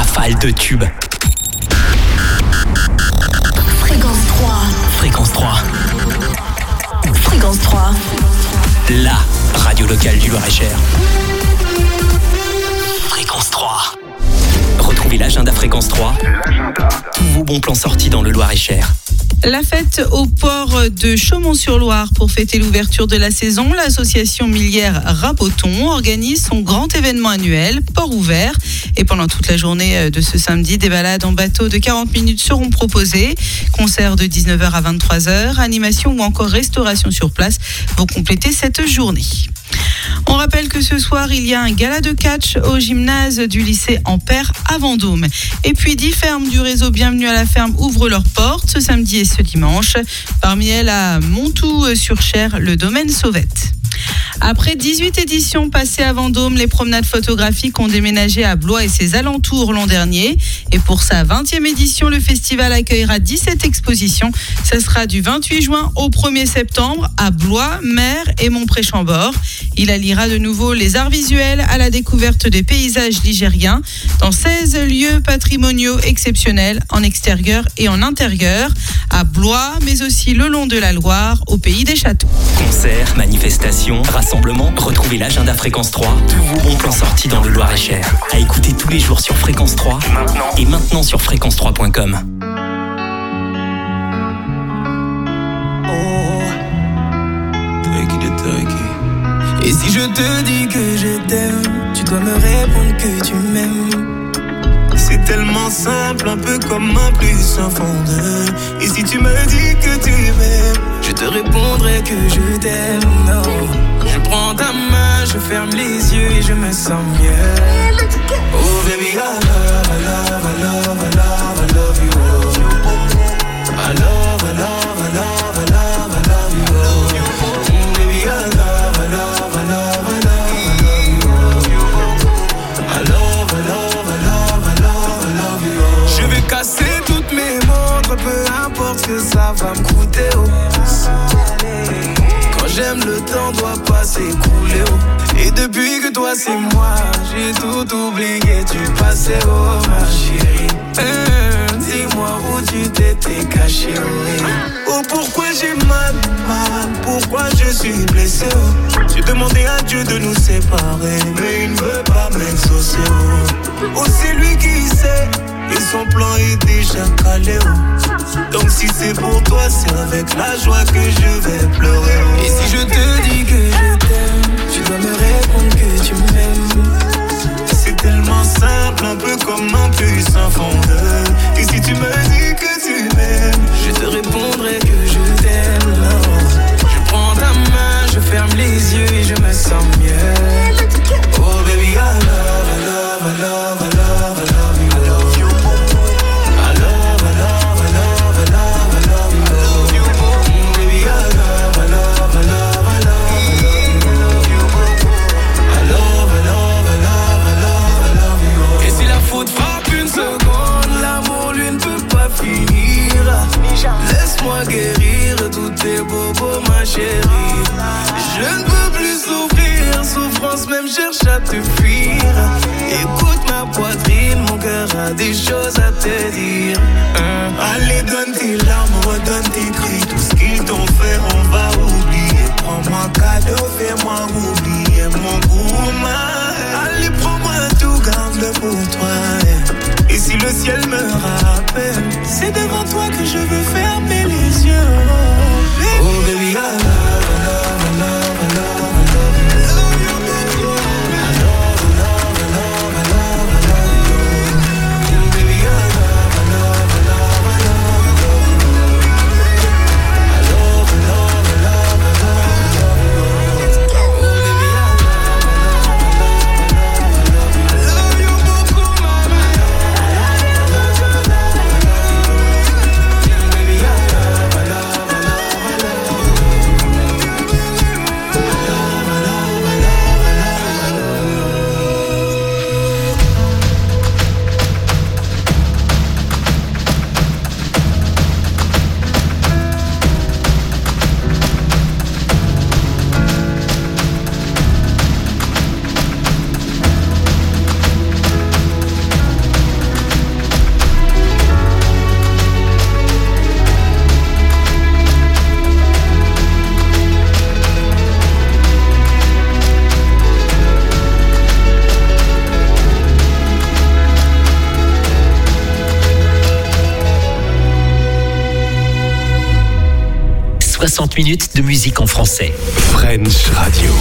rafale de tubes. Fréquence 3. Fréquence 3. Fréquence 3. La radio locale du Loir-et-Cher. Fréquence 3. Retrouvez l'agenda Fréquence 3. Tous vos bons plans sortis dans le Loir-et-Cher. La fête au port de Chaumont-sur-Loire pour fêter l'ouverture de la saison. L'association Millière Raboton organise son grand événement annuel, Port ouvert. Et pendant toute la journée de ce samedi, des balades en bateau de 40 minutes seront proposées. Concerts de 19h à 23h, animation ou encore restauration sur place vont compléter cette journée. On rappelle que ce soir, il y a un gala de catch au gymnase du lycée Ampère à Vendôme. Et puis 10 fermes du réseau Bienvenue à la ferme ouvrent leurs portes ce samedi et ce dimanche. Parmi elles, à Montoux-sur-Cher, le domaine Sauvette. Après 18 éditions passées à Vendôme, les promenades photographiques ont déménagé à Blois et ses alentours l'an dernier. Et pour sa 20e édition, le festival accueillera 17 expositions. Ça sera du 28 juin au 1er septembre à Blois, Mer et Montpré-Chambord. Il alliera de nouveau les arts visuels à la découverte des paysages ligériens dans 16 lieux patrimoniaux exceptionnels en extérieur et en intérieur à Blois, mais aussi le long de la Loire, au pays des châteaux. Concerts, manifestations, rassemblements, retrouvez l'agenda Fréquence 3. Tous vos bons plans sortis dans le Loir-et-Cher. À écouter tous les jours sur Fréquence 3 et maintenant sur fréquence3.com. Et si je te dis que je t'aime, tu dois me répondre que tu m'aimes. C'est tellement simple, un peu comme un plus un fond de. Et si tu me dis que tu m'aimes, je te répondrai que je t'aime. Non, je prends ta main, je ferme les yeux et je me sens mieux. Oh baby, I love, I love, I love, I love, I love you. I love, I love, I love, I love, I love you. Oh baby, I love, I love, I love, I love, I love, I love, I love, I love, I love you. Je vais casser toutes mes montres, peu importe ce que ça va me coûter. Oh. Quand j'aime, le temps doit pas s'écouler. Oh. Et depuis que toi c'est moi, j'ai tout oublié du passé. Oh ma chérie, dis-moi où tu t'étais caché. Oh pourquoi j'ai mal, pourquoi je suis blessé. Oh. J'ai demandé à Dieu de nous séparer, mais il ne veut pas m'exaucer. Oh c'est lui qui sait, et son plan est déjà calé. Oh. Donc si c'est pour toi, c'est avec la joie que je vais pleurer. Oh. Et si je te dis que je t'aime, tu dois me répondre que tu m'aimes. C'est tellement simple, un peu comme un plus un fondeur. Et si tu me dis que tu m'aimes, je te répondrai que je t'aime. Non. Je prends ta main, je ferme les yeux et je me sens mieux. Oh baby, I love, I love, I love, I love, I love you. I love you. I love, I love, I love, I love, I love you. Baby, I love, I love, I love, I love, I love, I love, I love, I love, I love you. Et si la faute frappe une seconde, l'amour lui ne peut pas finir. Laisse-moi guérir tous tes bobos, ma chérie. Je ne peux plus souffrir, souffrance même cherche à te fuir. Écoute ma poitrine, mon cœur a des choses à te dire. Allez, donne tes larmes, redonne tes cris. Tout ce qu'ils t'ont fait, on va oublier. Prends-moi cadeau, fais-moi oublier mon gourmand. Allez, prends-moi tout, garde-le pour toi. Et si le ciel me rappelle, c'est devant toi que je veux fermer les yeux. Oh baby, I love, I love, I love, I love, I love you. I love, I love, I love, I love, I love you. Baby, I love, I love, I love, I love, I love you. I love, I love, I love, I love, I love you. Oh baby, I love, I love, I love, I love, I love you. I love you beaucoup, mama. I love, I love, I love, I love, I love you. 60 minutes de musique en français. French Radio.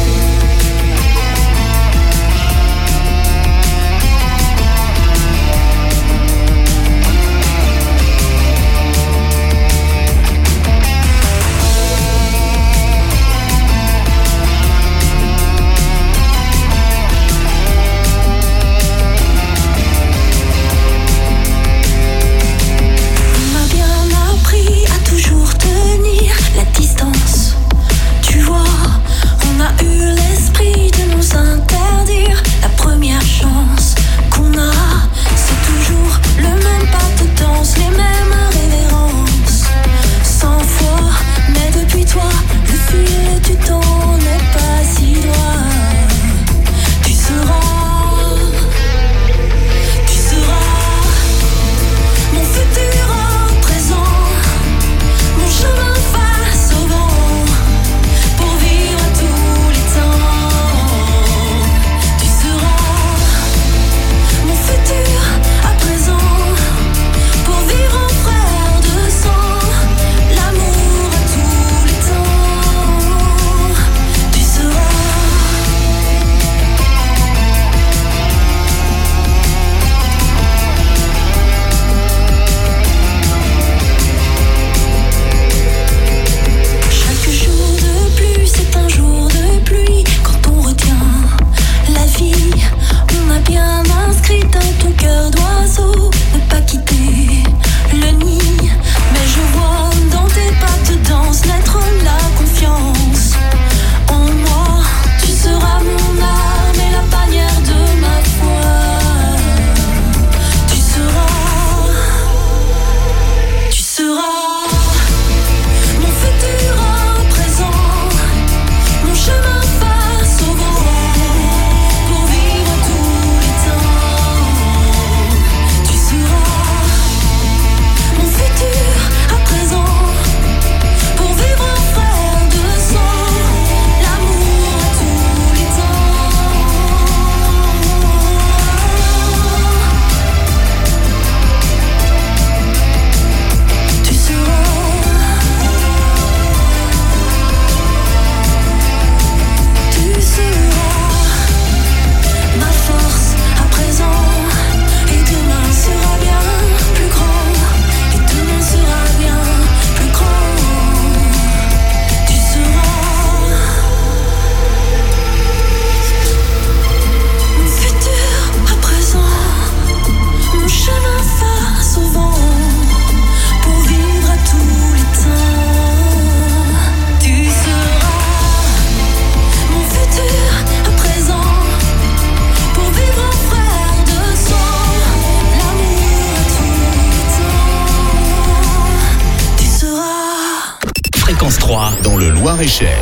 Dans le Loir-et-Cher.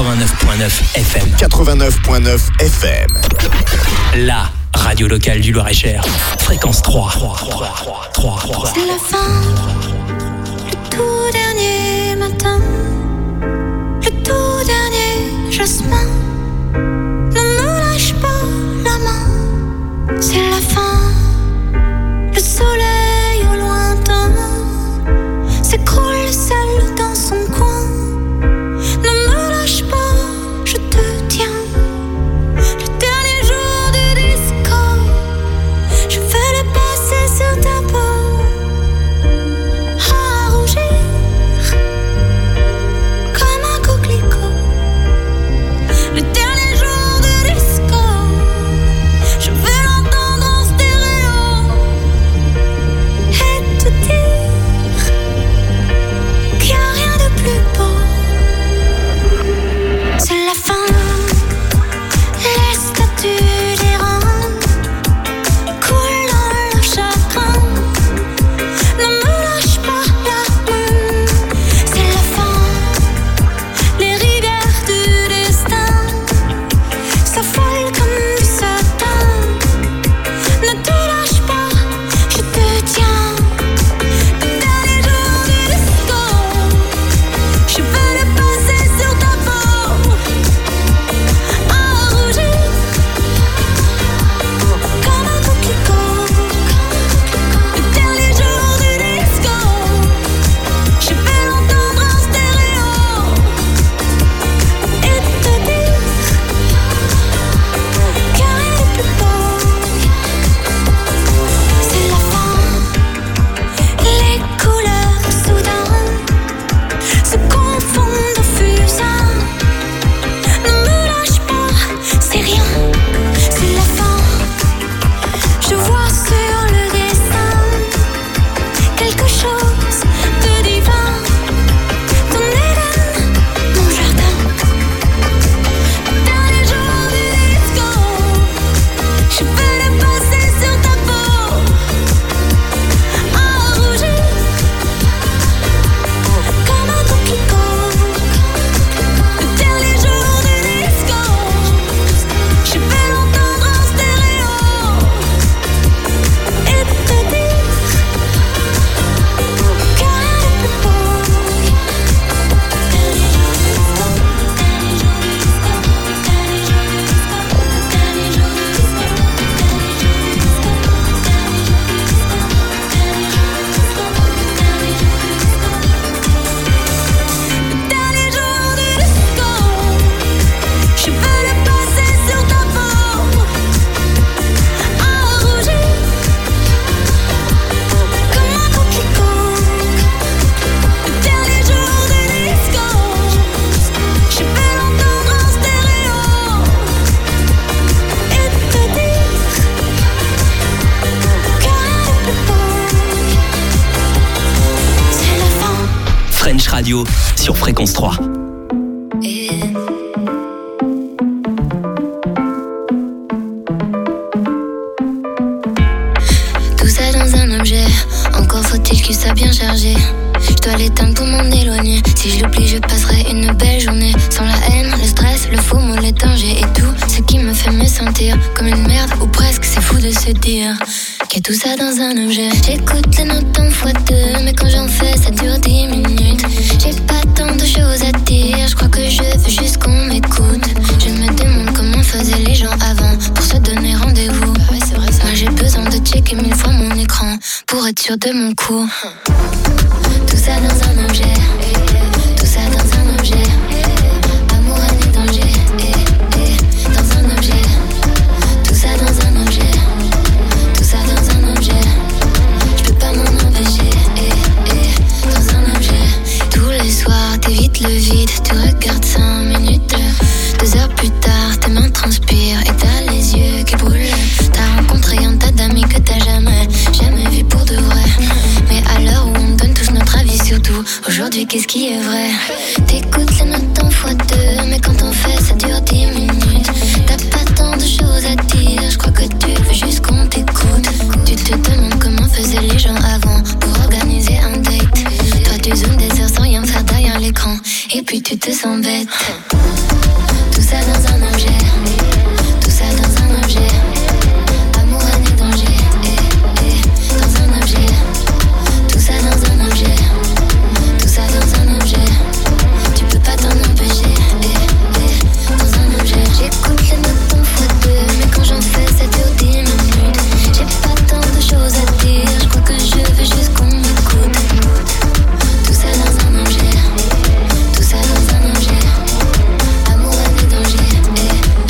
89.9 FM. 89.9 FM. La radio locale du Loir-et-Cher. Fréquence 3. C'est la fin. Le tout dernier matin. Le tout dernier jasmin. Ne me lâche pas la main. C'est la fin. Le soleil au lointain s'écroule seul dans son coin. French Radio sur Fréquence 3. Tout ça dans un objet, encore faut-il qu'il soit bien chargé. Je dois l'éteindre pour m'en éloigner. Si je l'oublie, je passerai une belle journée. Sans la haine, le stress, le faux mot, les dangers et tout ce qui me fait me sentir comme une merde ou presque. C'est fou de se dire qu'il y a tout ça dans un objet. J'écoute les notes en x2, mais quand j'en fais, ça dure 10 minutes. J'ai pas tant de choses à dire, je crois que je veux juste qu'on m'écoute. Je me demande comment faisaient les gens avant pour se donner rendez-vous. Ouais, c'est vrai, ça. Moi j'ai besoin de checker 1000 fois mon écran pour être sûr de mon coup. Tout ça dans un objet, tout ça dans un objet. Amour, haine et danger, dans un objet. Tout ça dans un objet, tout ça dans un objet. Je peux pas m'en empêcher, dans un objet. Tous les soirs, t'évites le vide, tu regardes 5 minutes. 2 heures plus tard, tes mains transpirent et t'as les yeux qui brûlent. T'as rencontré un tas d'amis que t'as jamais vu pour de vrai. Mais à l'heure où on donne tous notre avis sur tout, aujourd'hui qu'est-ce qui est vrai? T'écoutes les notes en x2, mais quand on fait ça dure 10 minutes. T'as pas tant de choses à dire, je crois que tu veux juste qu'on t'écoute. Tu te demandes comment faisaient les gens avant pour organiser un date. Toi tu zoomes des heures sans rien faire derrière l'écran, et puis tu te sens bête. Tout ça dans un objet, tout ça dans un objet. Amour, haine et danger, dans un objet. Tout ça dans un objet, tout ça dans un objet. Tu peux pas t'en empêcher, dans un objet. J'écoute les notes en x2, mais quand j'en fais ça dure 10 minutes. J'ai pas tant de choses à dire, je crois que je veux juste qu'on m'écoute. Tout ça dans un objet, tout ça dans un objet. Amour, haine et danger,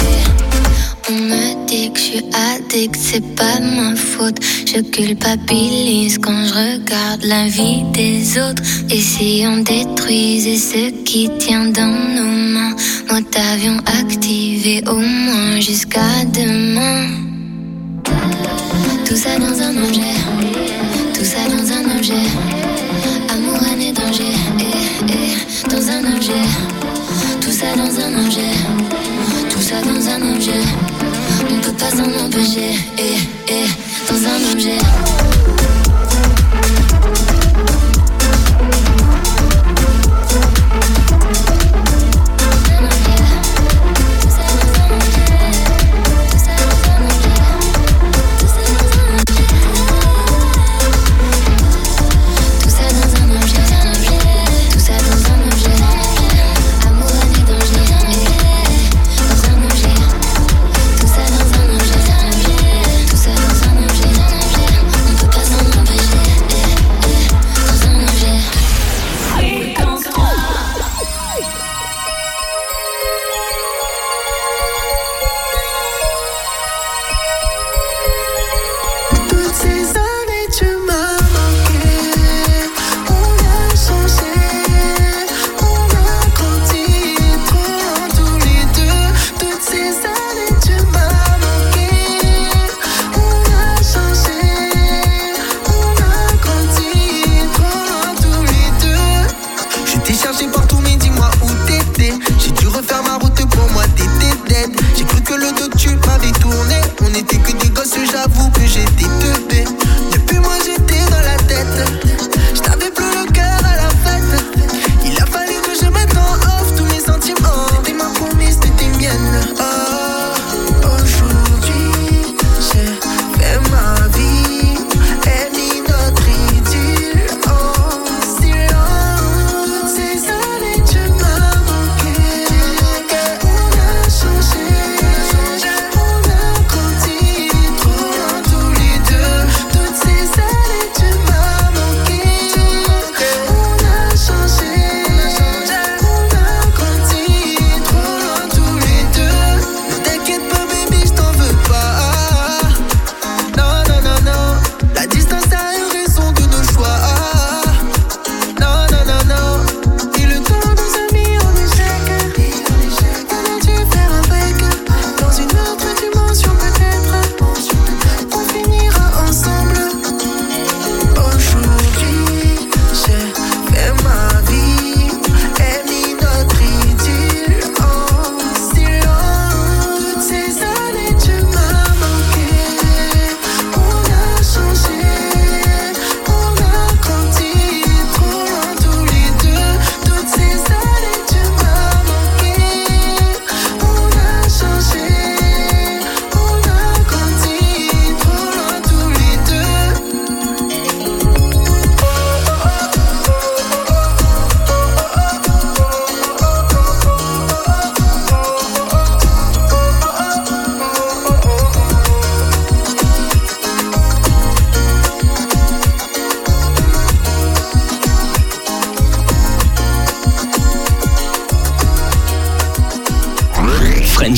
On me dit que je suis addict, c'est pas de ma faute. Je culpabilise quand je regarde la vie des autres. Et si on détruisait ce qui tient dans nos mains, mode avion activé au moins jusqu'à demain. Tout ça dans un objet, tout ça dans un objet. Amour, haine et danger, dans un objet. Tout ça dans un objet, tout ça dans un objet. On peut pas s'en empêcher, dans un objet.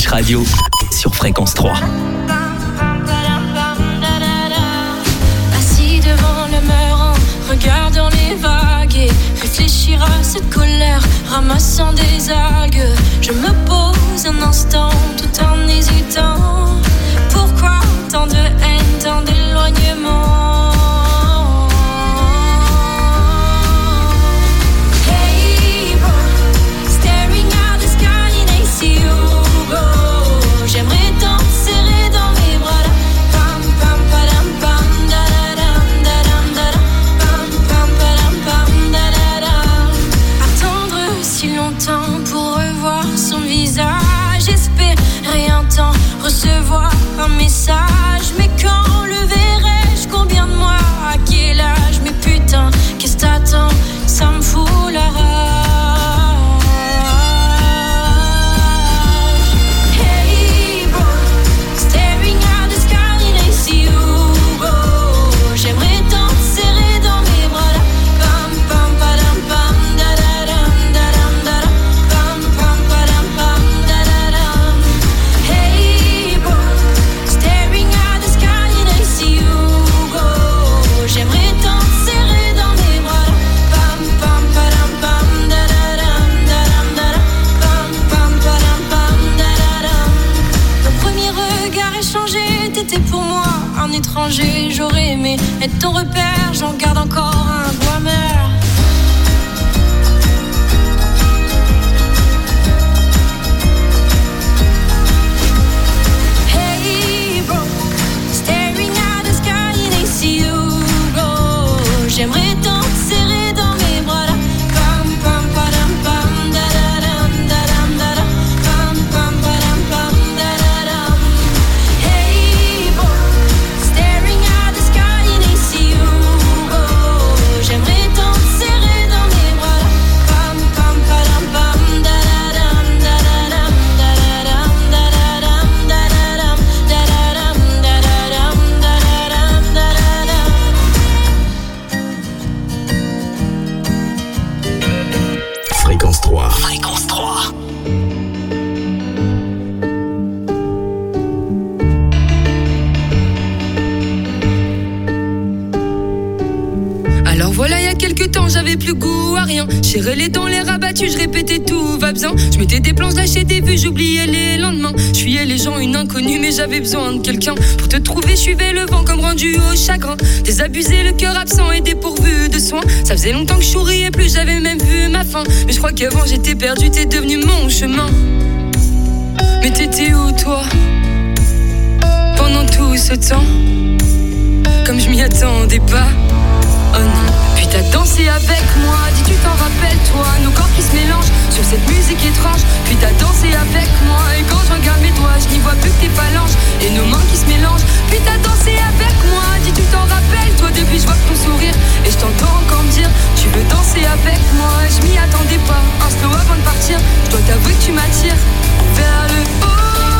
Radio sur Fréquence 3. Assis devant le mur en regardant les vagues et réfléchir à cette colère, ramassant des algues. Je me pose un instant tout en hésitant. Pourquoi tant de haine, tant d'éloignement? J'aimerais tant te serrer dans mes bras là. Pam pam padam pam da da dam da dam da da. Pam pam padam pam da da da. Attendre si longtemps pour revoir son visage, espérer un temps recevoir un message. Mais quand le verrai-je? Combien de mois? À quel âge? Mais putain, qu'est-ce que t'attends? Ça me fout la rage. Étranger, j'aurais aimé être ton repère, j'en garde encore un goût amer. Hey bro, staring at the sky and I see you go. J'aimerais tant te serrer dans mes bras là. Pam pam padam pam da da dam da dam da da. Pam pam padam pam da da dam. Hey bro, staring at the sky and I see you go. J'aimerais tant te serrer dans mes bras là. Pam pam padam pam da da dam da da dam da da dam da da dam da da dam da da dam da da dam da da dam da da dam. Fréquence 3. Fréquence 3. Alors voilà, il y a quelques temps, j'avais plus goût à rien. Serrais les dents, les rabattus, je répétais tout va bien. Je mettais des plans, je lâchais des vues, j'oubliais les lendemains. Je fuyais les gens, une inconnue, mais j'avais besoin de quelqu'un. Pour te trouver, je suivais le vent comme rendu au chagrin. Désabusé, le cœur absent et dépourvu de soins. Ça faisait longtemps que je souriais plus, j'avais même vu ma fin. Mais je crois qu'avant j'étais perdu, t'es devenu mon chemin. Mais t'étais où toi? Pendant tout ce temps, comme je m'y attendais pas. Oh non, puis t'as dansé avec moi, dis tu t'en rappelles toi, nos corps qui se mélangent sur cette musique étrange. Puis t'as dansé avec moi, et quand je regarde mes doigts, je n'y vois plus que tes phalanges et nos mains qui se mélangent. Puis t'as dansé avec moi, dis tu t'en rappelles toi, depuis je vois ton sourire et je t'entends encore me dire tu veux danser avec moi. Je m'y attendais pas, un slow avant de partir, je dois t'avouer que tu m'attires vers le haut.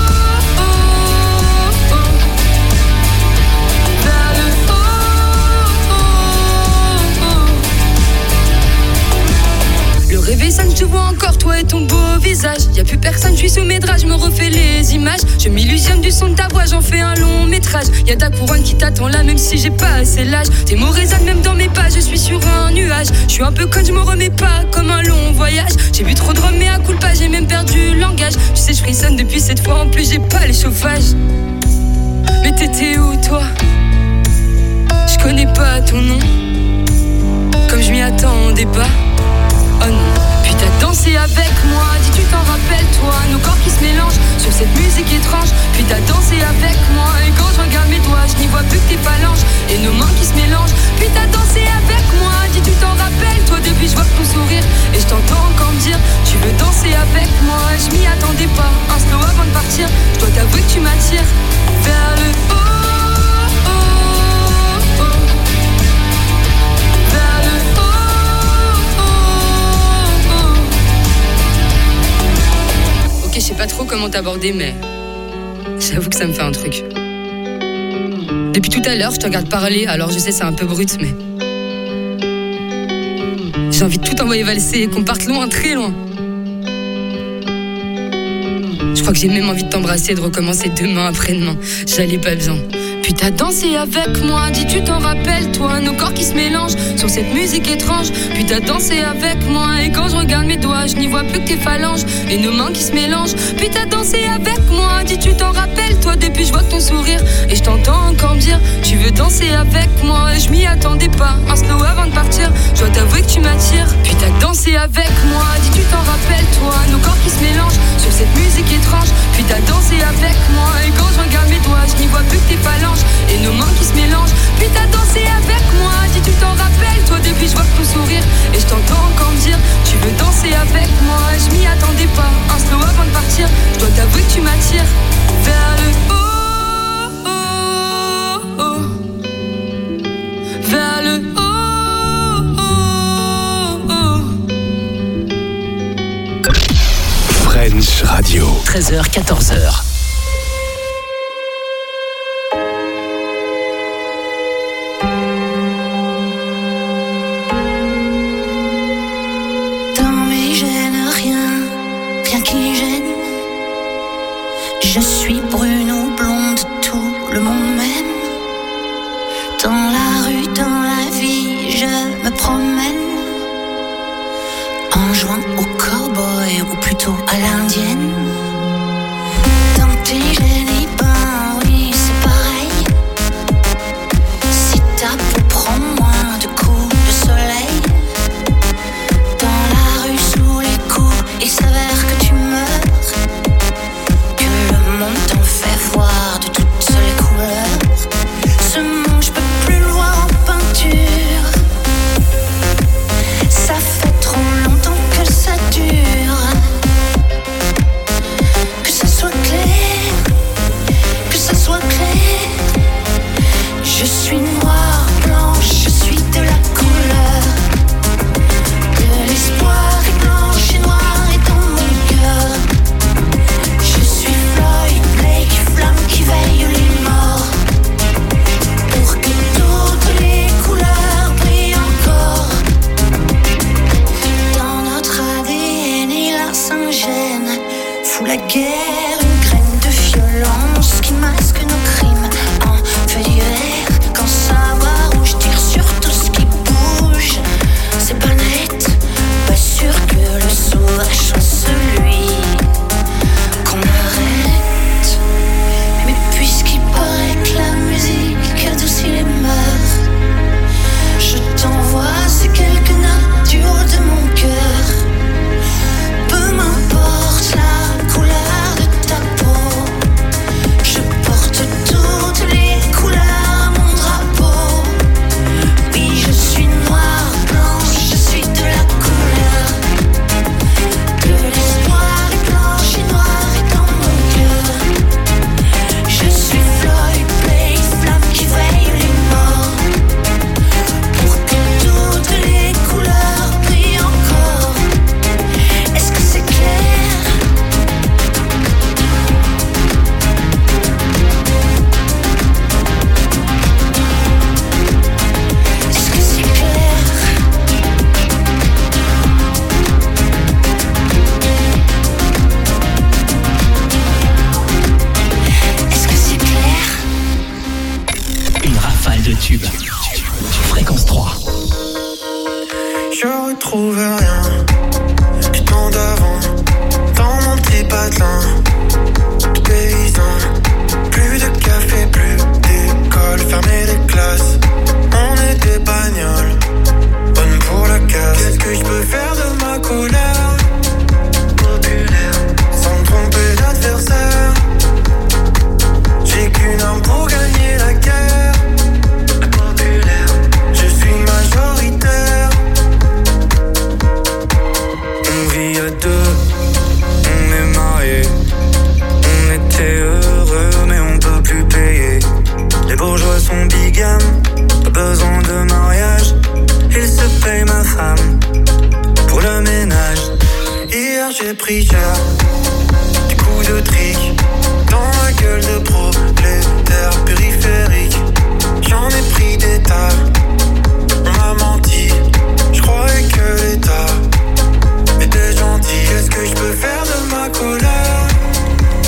Le réveil sonne, je te vois encore, toi et ton beau visage. Y'a plus personne, je suis sous mes draps, je me refais les images. Je m'illusionne du son de ta voix, j'en fais un long métrage. Y'a ta couronne qui t'attend là, même si j'ai pas assez l'âge. Tes mots résonnent même dans mes pas, je suis sur un nuage. Je suis un peu conne, je me remets pas comme un long voyage. J'ai bu trop de rhum, mais à coup pas, j'ai même perdu le langage. Tu sais, je frissonne depuis cette fois, en plus j'ai pas les chauffages. Mais t'étais où toi? Je connais pas ton nom, comme je m'y attendais pas. Oh non, puis t'as dansé avec moi, dis tu t'en rappelles toi, nos corps qui se mélangent sur cette musique étrange. Puis t'as dansé avec moi, et quand je regarde mes doigts, je n'y vois plus que tes phalanges et nos mains qui se mélangent. Puis t'as dansé avec moi, dis tu t'en rappelles toi, depuis je vois ton sourire et je t'entends encore me dire tu veux danser avec moi. Je m'y attendais pas, un slow avant de partir, je dois t'avouer que tu m'attires vers le haut. Je sais pas trop comment t'aborder, mais j'avoue que ça me fait un truc. Depuis tout à l'heure, je te regarde parler, alors je sais c'est un peu brut, mais j'ai envie de tout envoyer valser et qu'on parte loin, très loin. Je crois que j'ai même envie de t'embrasser et de recommencer demain après-demain. J'allais pas bien. Puis t'as dansé avec moi, dis tu t'en rappelles toi, nos corps qui se mélangent sur cette musique étrange. Puis t'as dansé avec moi et quand je regarde mes doigts, je n'y vois plus que tes phalanges et nos mains qui se mélangent. Puis t'as dansé avec moi, dis tu t'en rappelles toi, depuis je vois ton sourire et je t'entends encore me dire tu veux danser avec moi. Et je m'y attendais pas, un slow avant de partir, je dois t'avouer que tu m'attires. Puis t'as dansé avec moi, dis tu t'en rappelles toi, nos corps qui se mélangent sur cette musique étrange. Puis t'as dansé avec moi et quand je regarde mes doigts, je n'y vois plus que tes phalanges et nos mains qui se mélangent. Puis t'as dansé avec moi, dis tu t'en rappelles toi, depuis je vois ton sourire et je t'entends encore me dire tu veux danser avec moi. Et je m'y attendais pas, un slow avant de partir, je dois t'avouer que tu m'attires vers le haut, oh, oh. Vers le haut, oh, oh. French Radio. 13h, 14h. Je suis brune ou blonde, tout le monde m'aime. Dans la rue, dans la vie, je me promène en jouant au cow-boy ou plutôt à l'indienne. Dans tes gènes, et ben oui, c'est pareil. Si ta peau prend moins de coups de soleil, dans la rue sous les coups, il s'avère que tu meurs. Le monde t'en fait voir de toutes les couleurs. Ce monde, je peux plus le voir en peinture. Ça fait trop longtemps que ça dure. Que ça soit clair, que ça soit clair. Je suis noire, blanche, je suis de la couleur. De l'espoir est blanche et noire est dans mon cœur. Je suis Floyd, Blake, flamme qui veille les morts. Pour que toutes les couleurs brillent encore. Dans notre ADN et la Saint-Gène fout la guerre, une graine de violence qui masque nos crimes en feu d'hiver. Quand ça va rouge, tire sur tout ce qui bouge. C'est pas net, pas sûr que le sauvage soit celui qu'on arrête. Mais puisqu'il paraît que la musique adoucit les mœurs, je t'envoie ces quelques notes du haut de mon cœur. Peu m'importe la couleur de ta peau, je porte toutes les couleurs à mon drapeau. Oui, je suis noire, blanche, je suis de la couleur. De l'espoir est blanche et noire est dans mon cœur. Je suis Floyd, Blake, flamme qui veille les morts. Pour que toutes les couleurs brillent encore. Est-ce que c'est clair? Est-ce que c'est clair? Est-ce que c'est clair? Une rafale de tubes. Fréquence 3. Je retrouve rien du temps d'avant. Dans mon petit patelin de paysan. Plus de café, plus d'école, fermé des classes. On est des bagnoles, bonnes pour la casse. Qu'est-ce que je peux faire de ma colère populaire, sans tromper l'adversaire? J'ai qu'une arme pour gagner la guerre populaire. Je suis majoritaire. On vit à deux, on est mariés. On était heureux mais on peut plus payer. Les bourgeois sont bigames, pas besoin de mariage. Ils se payent ma femme pour le ménage. Hier j'ai pris cher, des coups de trick dans la gueule de prolétaire périphérique. J'en ai pris des tas, on m'a menti. Je croyais que l'État était gentil. Qu'est-ce que je peux faire de ma colère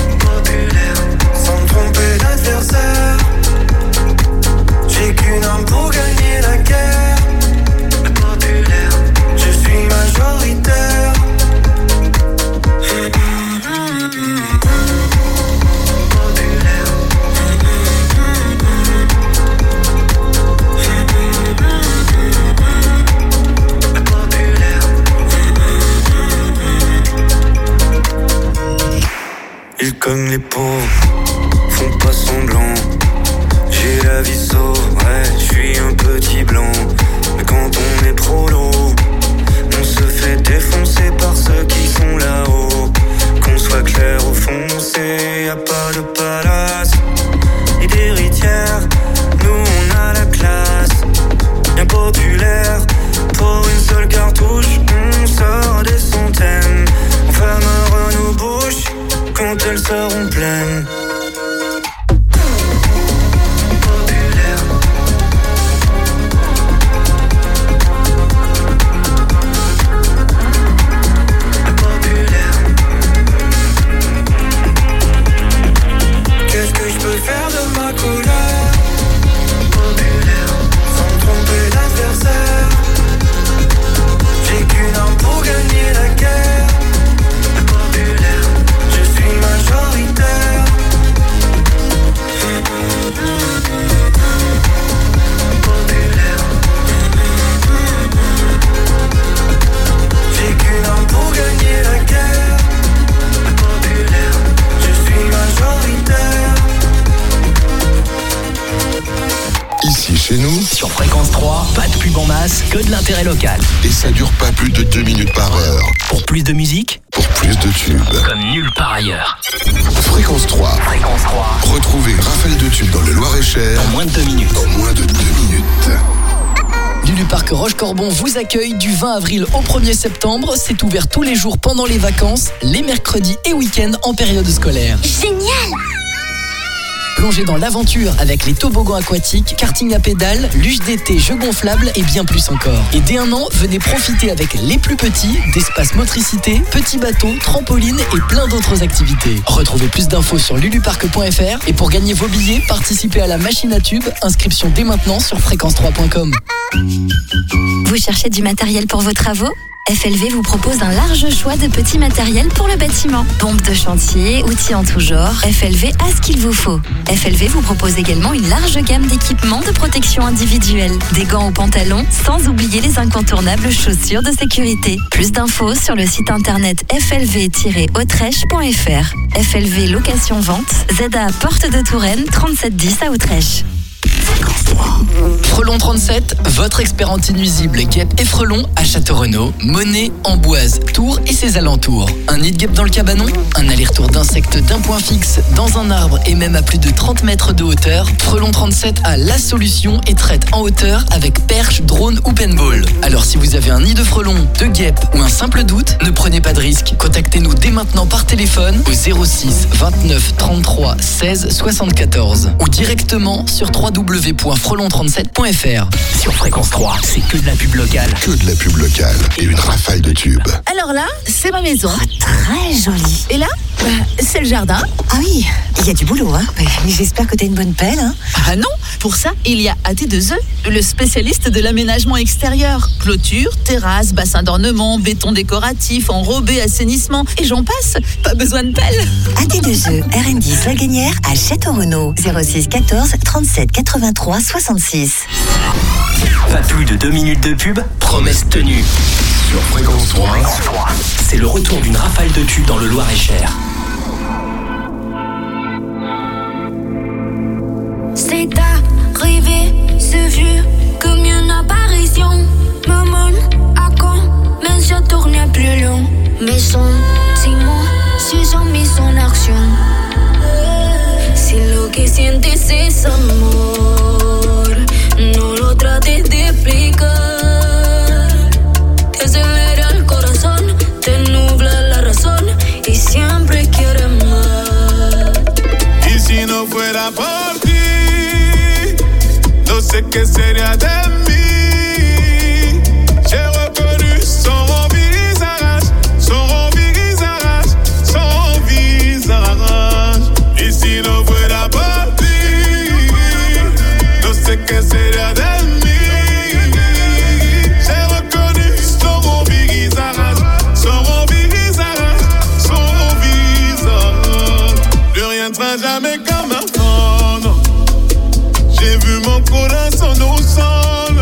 les pauvres font pas semblant. J'ai la vie sauve, ouais, je suis un petit blanc. Mais quand on est prolo, on se fait défoncer par ceux qui sont là-haut. Qu'on soit clair ou foncé, y'a pas de palace ni d'héritière. Nous on a la classe, bien populaire. Pour une seule cartouche, on sort des centaines. On fermera nos bouches quand elles seront pleines. Faire de ma colère populaire, sans tromper l'adversaire. J'ai qu'une arme pour gagner la guerre. Populaire, je suis majoritaire. Populaire, j'ai qu'une arme pour gagner la guerre. Populaire, je suis majoritaire. Ici chez nous, Sur Fréquence 3, pas de pub en masse, que de l'intérêt local. et ça dure pas plus de 2 minutes par heure. Pour plus de musique, Pour plus de tubes. comme nulle part ailleurs. Fréquence 3. Fréquence 3, Retrouvez une rafale de tubes dans le Loir-et-Cher en moins de 2 minutes. en moins de 2 minutes. Lulu Parc Roche-Corbon vous accueille du 20 avril au 1er septembre. C'est ouvert tous les jours pendant les vacances, les mercredis et week-ends en période scolaire. Génial! Plongez dans l'aventure avec les toboggans aquatiques, karting à pédales, luge d'été, jeux gonflables et bien plus encore. Et dès 1 an, venez profiter avec les plus petits d'espace motricité, petits bateaux, trampolines et plein d'autres activités. Retrouvez plus d'infos sur luluparc.fr et pour gagner vos billets, participez à la machine à tubes. Inscription dès maintenant sur fréquence3.com. Vous cherchez du matériel pour vos travaux ? FLV vous propose un large choix de petits matériels pour le bâtiment. Pompes de chantier, outils en tout genre, FLV a ce qu'il vous faut. FLV vous propose également une large gamme d'équipements de protection individuelle, des gants aux pantalons, sans oublier les incontournables chaussures de sécurité. Plus d'infos sur le site internet flv-autrèche.fr. FLV Location-Vente, ZA Porte de Touraine, 3710 à Autrèche. Frelon 37, votre expert anti-nuisible guêpe et frelon à Château-Renaud, Monet, Amboise, Tours et ses alentours. Un nid de guêpe dans le cabanon, un aller-retour d'insectes d'un point fixe dans un arbre et même à plus de 30 mètres de hauteur. Frelon 37 a la solution et traite en hauteur avec perche, drone ou paintball. Alors si vous avez un nid de frelon, de guêpe ou un simple doute, ne prenez pas de risque. Contactez-nous dès maintenant par téléphone au 06 29 33 16 74 ou directement sur www.frelon37.fr. Sur Fréquence 3, c'est que de la pub locale. Que de la pub locale et une rafale de tubes. Alors là, c'est ma maison. Très joli. Et là, c'est le jardin. Ah oui, il y a du boulot, hein. J'espère que t'as une bonne pelle, hein. Ah non, pour ça, il y a AT2E, le spécialiste de l'aménagement extérieur. Clôture, terrasse, bassin d'ornement, béton décoratif, enrobé, assainissement, et j'en passe. Pas besoin de pelle. AT2E, RN10 La Gagnère à Château-Renaud. 06 14 37 83 66. Pas plus de 2 minutes de pub, promesse tenue. Sur Fréquence 3, C'est le retour d'une rafale de tubes dans le Loir-et-Cher. C'est arrivé, c'est vu comme une apparition. Maman, à quand, mais je tournais plus long. Mes sentiments se sont mis en action. Si lo que sientes es amor, no lo trates de explicar. Te acelera el corazón, te nubla la razón y siempre quieres más. Y si no fuera por ti, no sé qué sería de mí. J'ai reconnu son visage, son visage, son visage. Y si no fuera por ti, no sé qué sería de mí. J'ai reconnu son visage, son visage, son visage. Plus rien ne sera jamais comme avant, non. J'ai vu mon corazón au sol.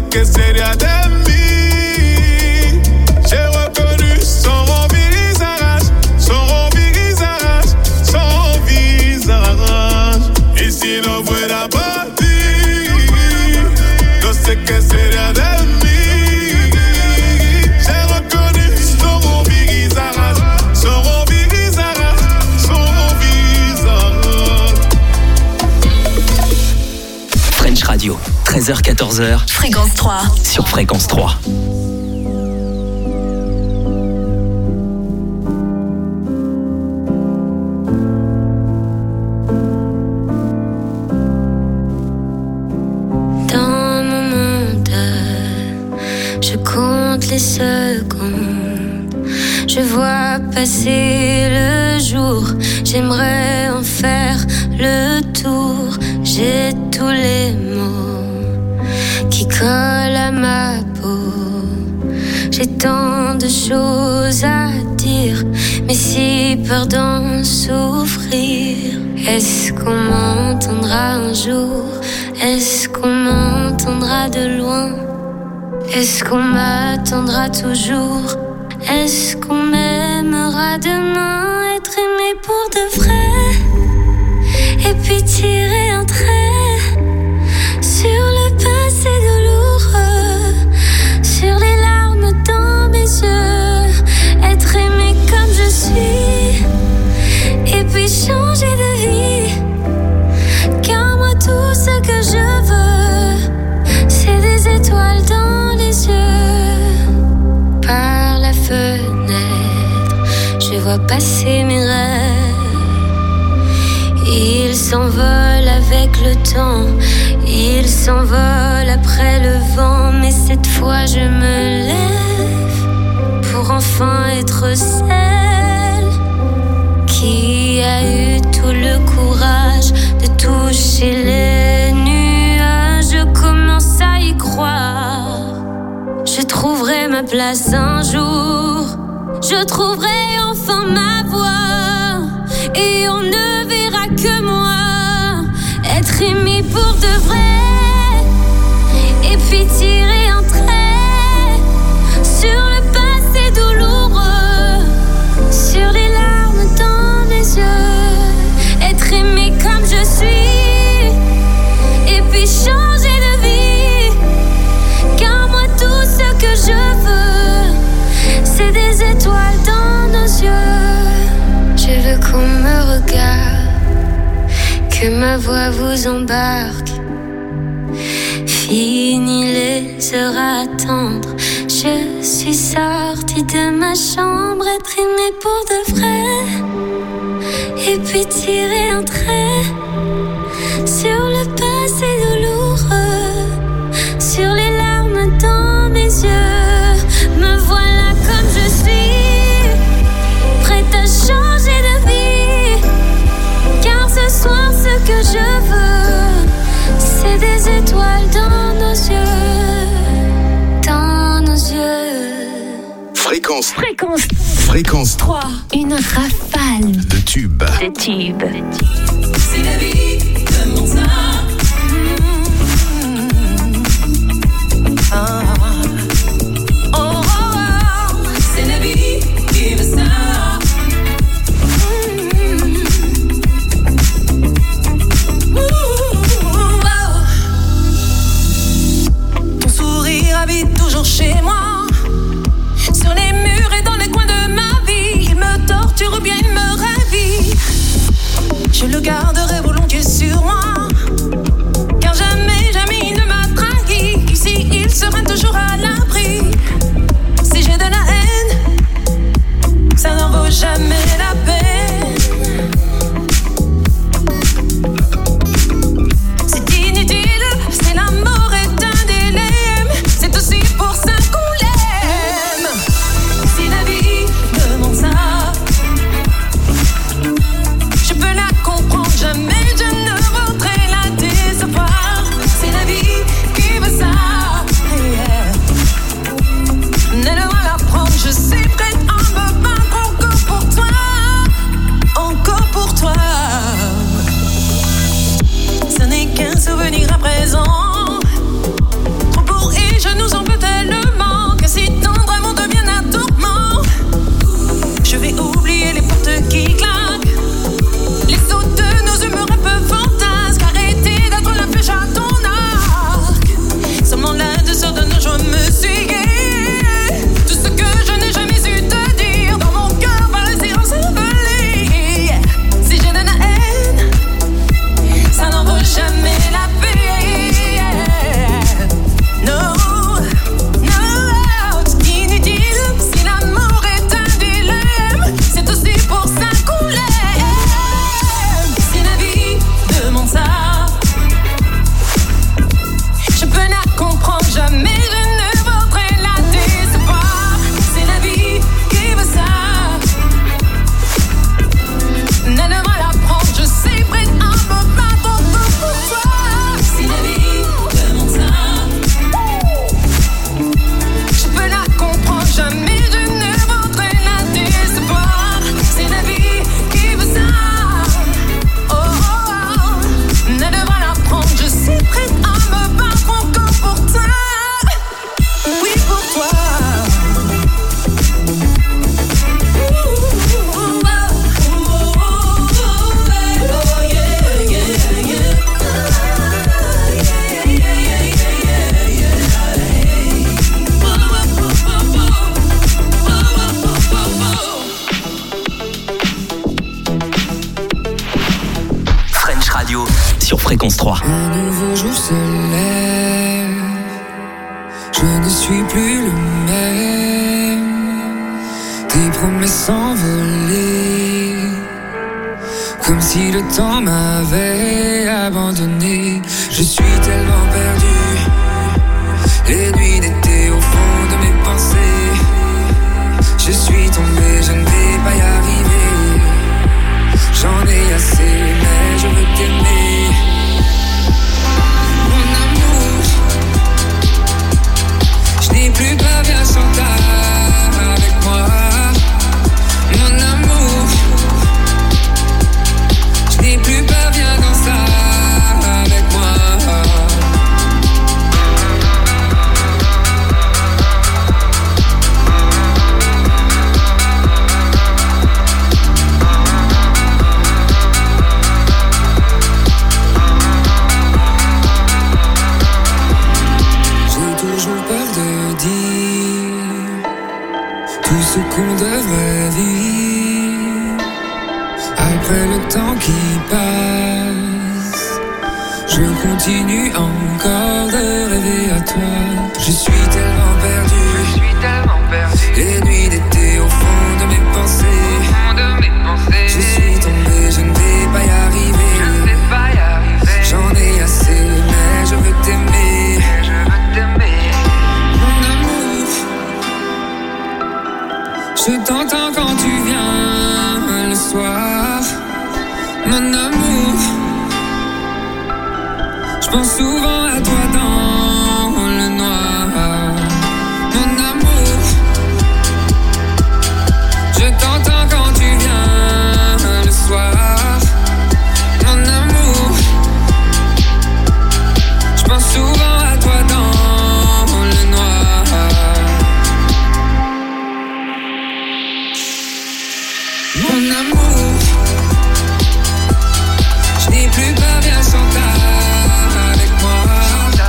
que sería de mí. J'ai reconnu son visage, son visage, son visage. Y si no fuera por ti, no sé qué sería de mí. J'ai reconnu son visage, son visage, son visage. French Radio, 13h-14h. Fréquence 3. Sur Fréquence 3. Dans mon monde, je compte les secondes. Je vois passer le jour. J'aimerais en faire le tour. J'ai tous les mots qui collent à ma peau. J'ai tant de choses à dire, mais si peur d'en souffrir. Est-ce qu'on m'entendra un jour? Est-ce qu'on m'entendra de loin? Est-ce qu'on m'attendra toujours? Est-ce qu'on m'aimera demain? Être aimé pour de vrai, et puis tirer un trait sur le passé douloureux, sur les larmes dans mes yeux. Être aimé comme je suis, et puis changer de vie. Car moi tout ce que je veux, c'est des étoiles dans les yeux. Par la fenêtre, je vois passer mes rêves. Ils s'envolent avec le temps, ils s'envolent après le vent. Mais cette fois je me lève pour enfin être celle qui a eu tout le courage de toucher les nuages. Je commence à y croire. Je trouverai ma place un jour. Je trouverai enfin ma voix. Et on ne verra que moi. Être aimé pour de vrai. Et puis tirer un trait sur le passé douloureux, sur les larmes dans mes yeux. Être aimé comme je suis, et puis changer de vie. Car moi tout ce que je veux, c'est des étoiles dans nos yeux. Je veux qu'on me regarde, que ma voix vous embarque. Fini les heures à attendre, je suis sortie de ma chambre. Être aimée pour de vrai, et puis tirer un trait sur le passé douloureux, sur les larmes dans mes yeux. Me voilà comme je suis, prête à changer de vie. Car ce soir ce que je veux, c'est des étoiles dans nos yeux, dans nos yeux. Fréquence. Fréquence. Fréquence 3. Une rafale de tubes. de tubes. C'est la vie de mon âme. C'est la vie qui veut ça. Ton sourire habite toujours chez moi. Sur les murs et dans les coins de ma vie. Il me torture ou bien il me ravit. Je le garderai volontiers sur Fréquence 3. Un nouveau jour se lève, je ne suis plus le même. Tes promesses s'envolaient, comme si le temps m'avait abandonné. Je suis tellement perdu, les nuits d'été au fond de mes pensées. Je suis tombé, je ne vais pas y arriver. J'en ai assez, mais je veux t'aimer. Mon amour, je n'ai plus pas bien chanter avec moi. Mon amour, je n'ai plus pas bien danser avec moi. Ce qu'on devrait vivre après le temps qui passe, je continue encore de rêver à toi. Je suis tellement perdu, les nuits d'été au fond de mes pensées. Je suis tombé, je ne vais pas y arriver. J'en ai assez, mais je veux t'aimer. Je t'entends quand tu viens le soir, mon amour. Je pense souvent à toi dans le noir, mon amour. Je t'entends quand tu viens le soir, mon amour. Je pense souvent à toi dans le noir. Mon amour, je n'ai plus pas bien chanter avec moi.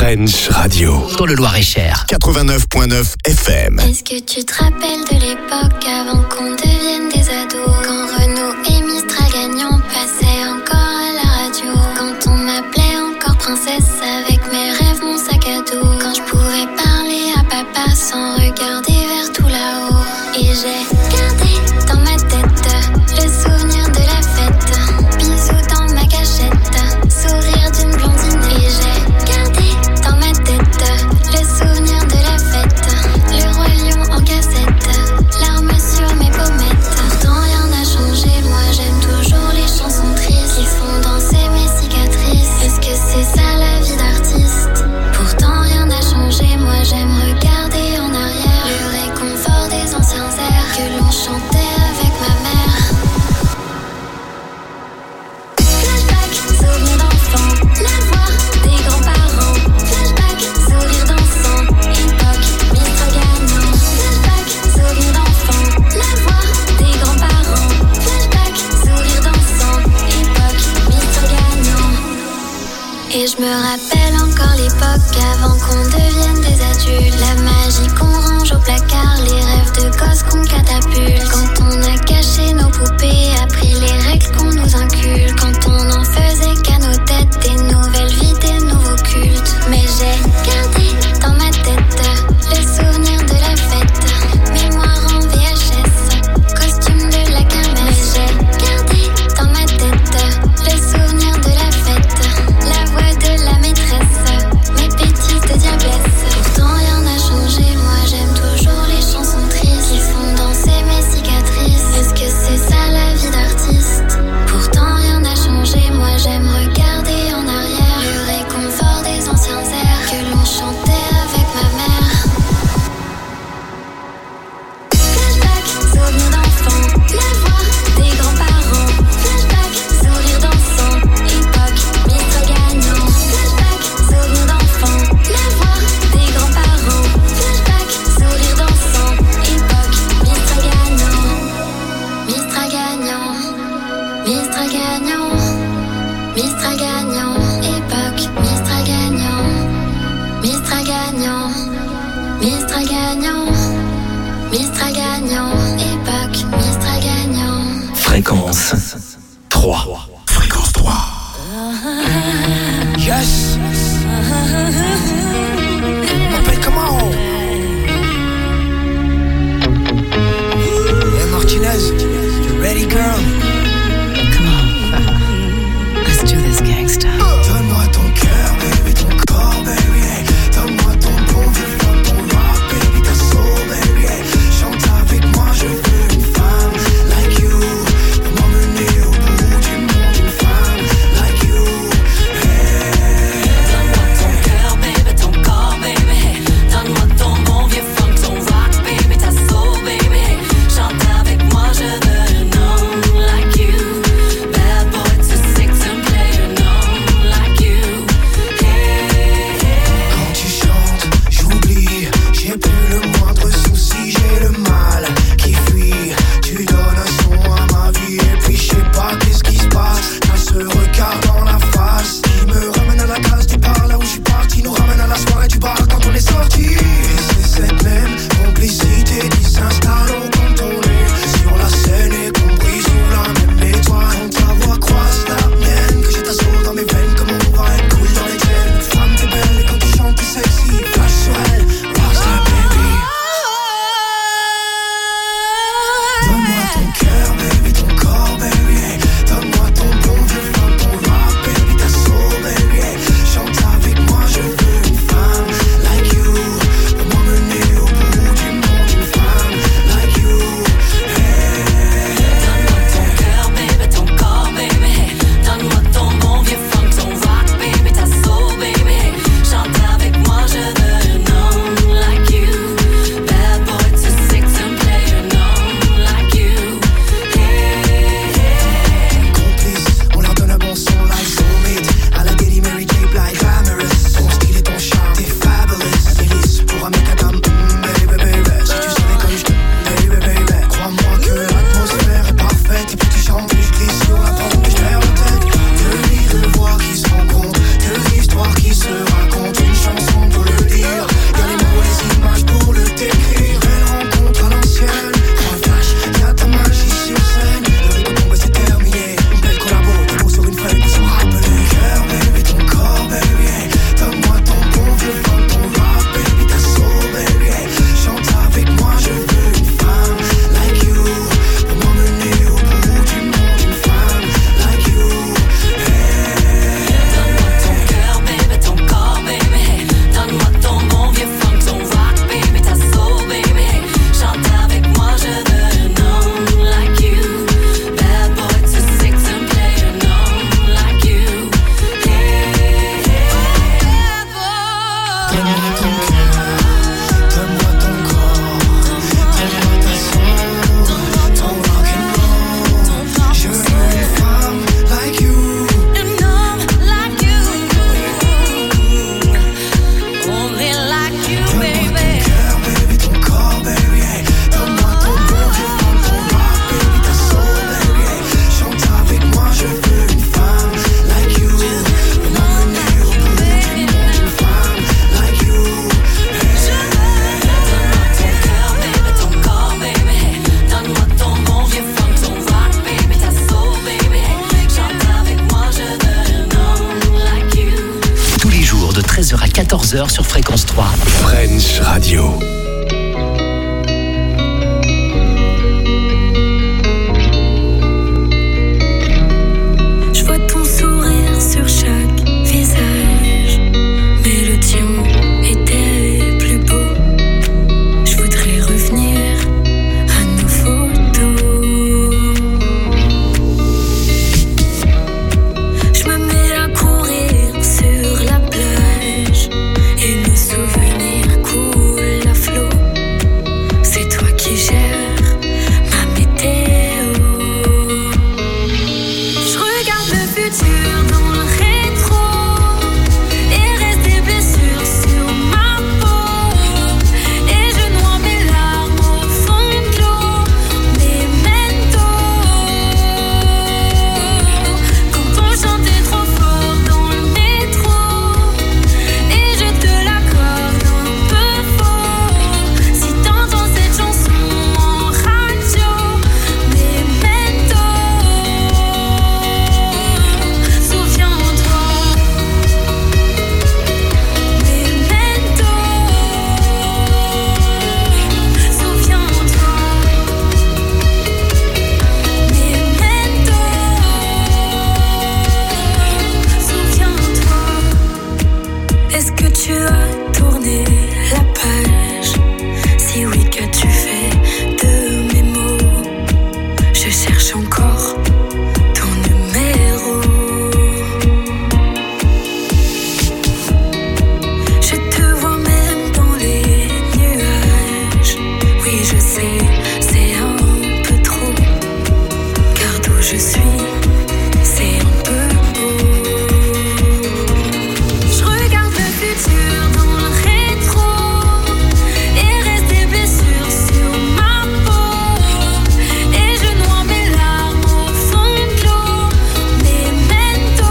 French Radio. Dans le Loir-et-Cher. 89.9 FM. Est-ce que tu te rappelles de l'époque avant qu'on devienne des ados? Quand Renaud et Mistral gagnant passaient encore à la radio. Quand on m'appelait encore princesse avec mes rêves, mon sac à dos. Quand je pouvais parler à papa sans regarder vers tout là-haut. Et j'ai gardé dans ma tête le souvenir de la fête. Bisous dans ma cachette, sourire d'une blondine. Et j'ai gardé dans ma tête le souvenir de la fête. Le roi lion en cassette, larmes sur mes pommettes. Pourtant rien n'a changé, moi j'aime toujours les chansons tristes qui font danser mes cicatrices. Est-ce que c'est ça la vie d'artiste? Pourtant rien n'a changé, moi j'aime regarder en arrière. Le réconfort des anciens airs que l'on chantait avec ma mère. Flashback, souvenir d'enfant, la voix des grands-parents. Flashback, sourire dansant, époque, Mistral gagnant. Flashback, souvenir d'enfant, la voix des grands-parents. Flashback, sourire dansant, époque, Mistral gagnant. Et je me rappelle encore l'époque avant qu'on devienne des adultes. La magie qu'on range au placard, les rêves de gosses qu'on catapulte. Quand on a caché nos poupées, appris les règles qu'on nous inculque. Quand on en faisait qu'à nos têtes, des nouvelles vies, des nouveaux cultes. Mais j'ai gardé dans ma tête le souvenir de la fête. Mémoire en VHS, costume de la kermesse. Mais j'ai gardé dans ma tête le souvenir de la fête. La voix de la maîtresse, mes bêtises de diablesse. Pourtant rien n'a changé, moi j'aime toujours les chansons tristes qui font danser mes cicatrices. Est-ce que c'est ça la vie d'artiste? Pourtant rien n'a changé, moi j'aime regarder en arrière. Le réconfort des anciens airs que l'on chantait avec ma mère. Flashback, souvenir d'enfant, la voix des grands-parents. Flashback, sourire dansant, époque, Mistral gagnant. Flashback, souvenir d'enfant, la voix des grands-parents. Flashback, sourire dansant, époque, Mistral gagnant. Mistral gagnant, Mistral gagnant, Mistral gagnant, époque, Mistral gagnant. Mistral gagnant, Mistral gagnant, Mistral gagnant, époque, Mistral gagnant. Fréquence 3. Fréquence 3. Yes. M'appelle comment? Hey Martinez, you ready girl? Come on, let's do this, gangsta. Donne-moi ton cœur, baby, ton corps, baby, hey. Donne-moi ton bon vieux funk, ton rock, baby, ta soul, baby, hey. Chante avec moi, je veux une femme like you. Pour m'emmener au bout du monde, une femme like you, hey. Donne-moi ton cœur, baby, ton corps, baby, hey. Donne-moi ton bon vieux funk, ton rock, baby, ta soul, baby, hey. Chante avec moi, je veux un homme like 14h sur Fréquence 3. French Radio. Je vois ton sourire sur chaque visage, mais le tien était plus beau. Je voudrais revenir à nos photos. Je me mets à courir sur la plage et nos souvenirs coulent à flot. C'est toi qui gères ma météo. Je regarde le futur dans le rétro et reste des blessures sur ma peau. Et je noie mes larmes au fond de l'eau. Memento. Quand on chantait trop fort dans le métro et je te l'accorde un peu faux. Si t'entends cette chanson en radio, Memento. Souviens-toi, Memento. Souviens-toi, Memento. Souviens-toi. Est-ce que tu as tourné la page? Si oui, qu'as-tu fait de mes mots? Je cherche encore ton numéro. Je te vois même dans les nuages. Oui, je sais, c'est un peu trop. Car d'où je suis, c'est un peu beau. Je regarde le futur dans le rétro et reste des blessures sur ma peau. Et je noie mes larmes au fond de l'eau. Memento.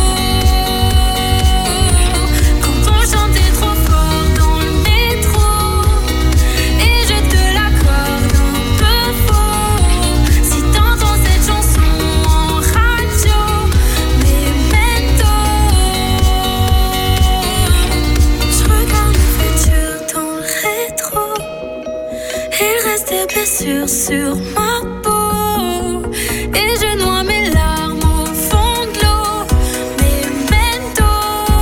Quand on chantait trop fort dans le métro et je te l'accorde un peu faux. Si t'entends cette chanson en radio, Memento. Je regarde le futur dans le rétro. Il reste des blessures sur ma peau. Et je noie mes larmes au fond de l'eau. Memento.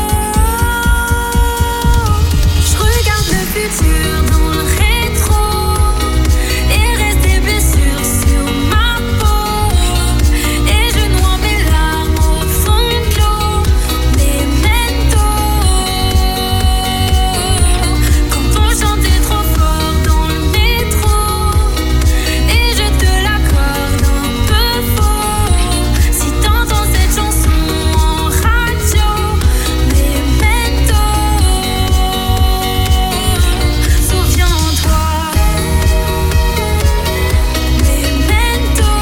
Je regarde le futur dans le rétro. Il reste des blessures sur ma peau. Et je noie mes larmes au fond de l'eau. Memento. Quand on chantait trop fort dans le métro et je te l'accorde un peu faux. Si t'entends cette chanson en radio, Memento. Souviens-toi, Memento.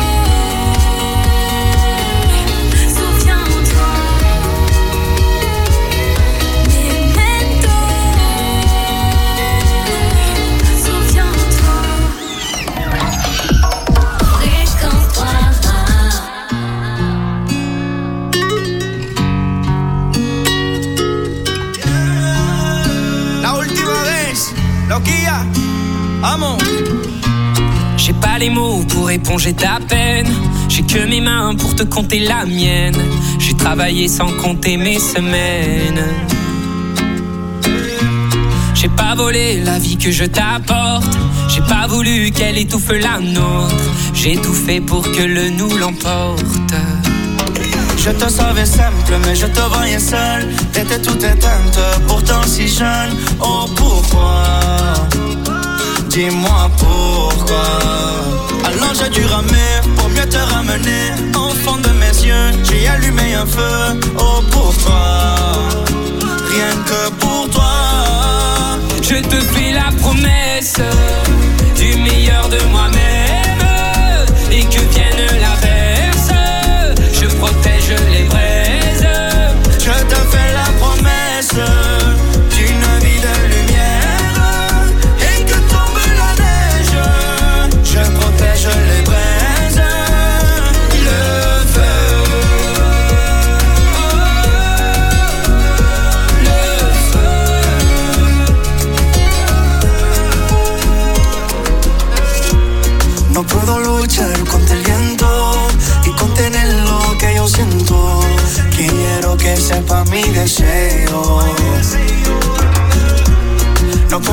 Souviens-toi, Memento. Souviens-toi. Fréquence 3. La última vez, loquilla, amo. J'ai pas les mots pour éponger ta peine. J'ai que mes mains pour te compter la mienne. J'ai travaillé sans compter mes semaines. J'ai pas volé la vie que je t'apporte. J'ai pas voulu qu'elle étouffe la nôtre. J'ai tout fait pour que le nous l'emporte. Je te savais simple, mais je te voyais seule. T'étais toute éteinte, pourtant si jeune. Oh pourquoi? Dis-moi pourquoi. Alors j'ai dû ramer pour mieux te ramener. Au fond de mes yeux, j'ai allumé un feu. Oh pourquoi? Rien que pour toi. Je te fais la promesse du meilleur de moi-même. Et que vienne l'averse, je protège les braises. Je te fais la promesse d'une vie de lumière. Et que tombe la neige, je protège les braises. Le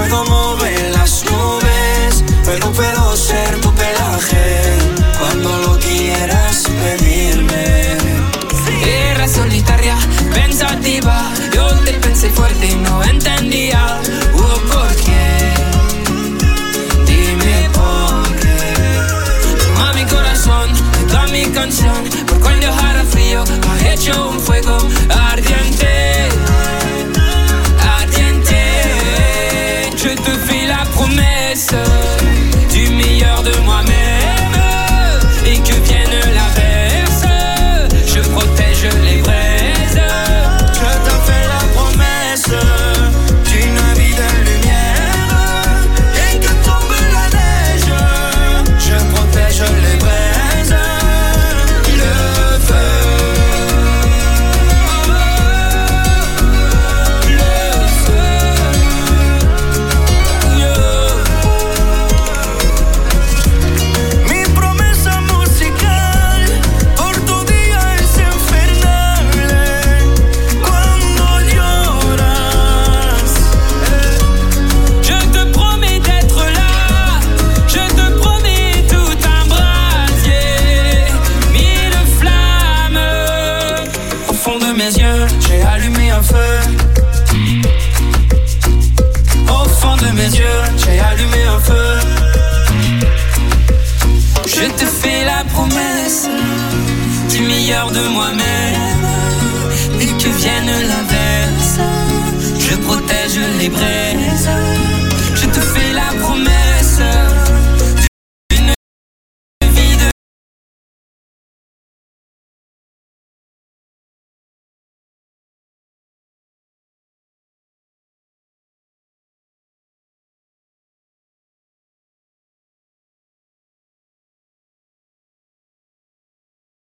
Puedo mover las nubes, pero puedo ser tu pelaje cuando lo quieras pedirme. Era solitaria, pensativa, yo te pensé fuerte y no entendía por qué. Dime por qué. Toma mi corazón, toda mi canción, por cuando hará frío, ha hecho un fuego ardiente, ardiente. Je te fais la promesse du meilleur de moi-même et que vienne l'averse, je protège les braises. Je te fais la promesse d'une vie de lumière et que tombe la neige, je protège les braises. Le feu, le feu, Mi promesa musical por tu día es infernal cuando lloras. Je te promets d'être là, je te promets tout un brasier, mille flammes. Au fond de mes yeux, j'ai allumé un feu. Au fond de mes yeux, j'ai allumé un feu. Je te fais la promesse du meilleur de moi-même et que vienne l'averse, je protège les braises.